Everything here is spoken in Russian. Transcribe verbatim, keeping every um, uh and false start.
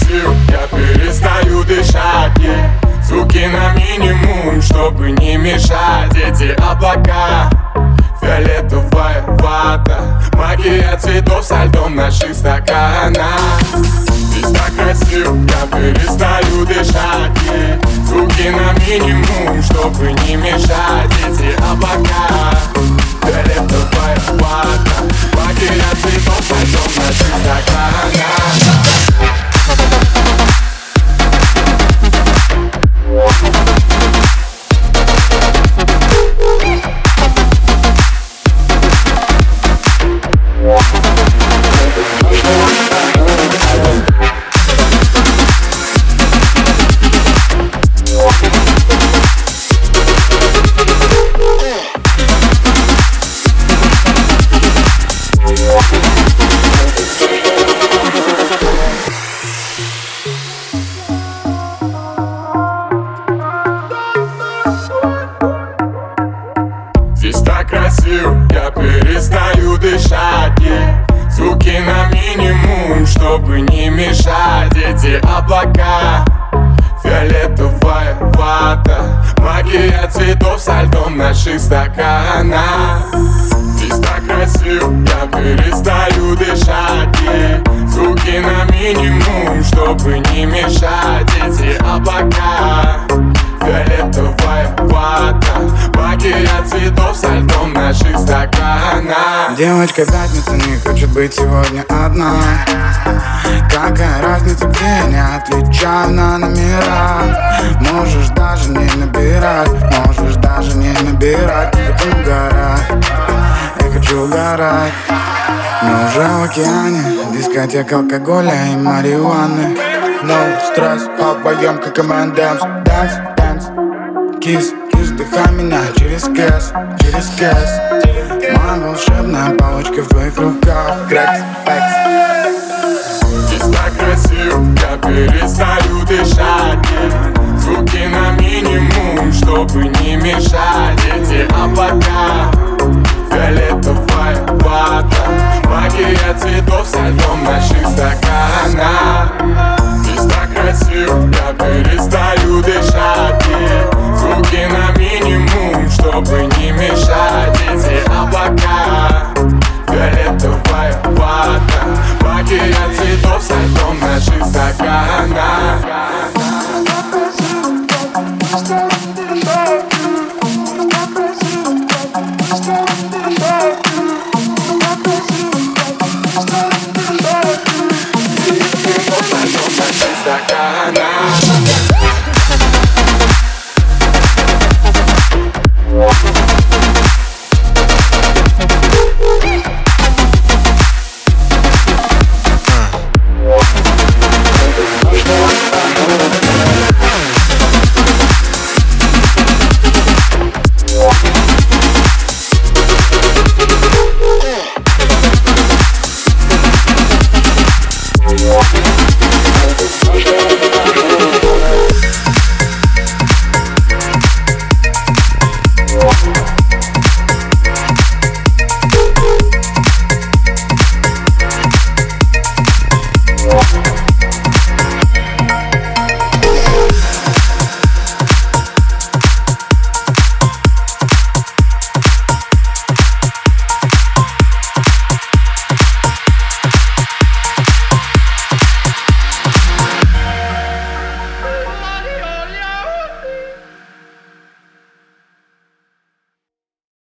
красив, я перестаю дышать, yeah. Звуки на минимум, чтобы не мешать. Эти облака, фиолетовая вата, магия цветов со льдом в наших стаканах. Здесь так красив, я перестаю дышать, yeah. Звуки на минимум, чтобы не мешать. Эти облака, фиолетовая вата, магия цветов со льдом в наших стаканах. Здесь так красив, я перестаю дышать, yeah. Звуки на минимум, чтобы не мешать. Эти облака, фиолетовая вата, магия цветов со льдом в наших стаканах. Здесь так красив, я перестаю дышать, yeah. Звуки на минимум, чтобы не мешать. Эти облака, фиолетовая вата, магия цветов со льдом в наших стаканах. Девочка пятница не хочет быть сегодня одна. Какая разница, где, не отвечаю на номера. Можешь даже не набирать, можешь даже не набирать. Я хочу угорать, я хочу угорать. Мы уже в океане, дискотека алкоголя и марихуаны. No стресс, а вдвоем как эм энд эмс. Dance, dance, kiss, kiss, вдыхай меня через кэс, через кэс. Моя волшебная палочка в твоих руках. Грекс, экс. Здесь так красив, я перестаю дышать, yeah. Звуки на минимум, чтобы не мешать. Эти облака, фиолетовая вата, магия цветов со льдом в наших стаканах. Здесь так красив, я перестаю дышать, yeah. Звуки на минимум, чтобы не мешать. Эти облака, фиолетовая вата, магия цветов со льдом в наших стаканах. We'll be right back.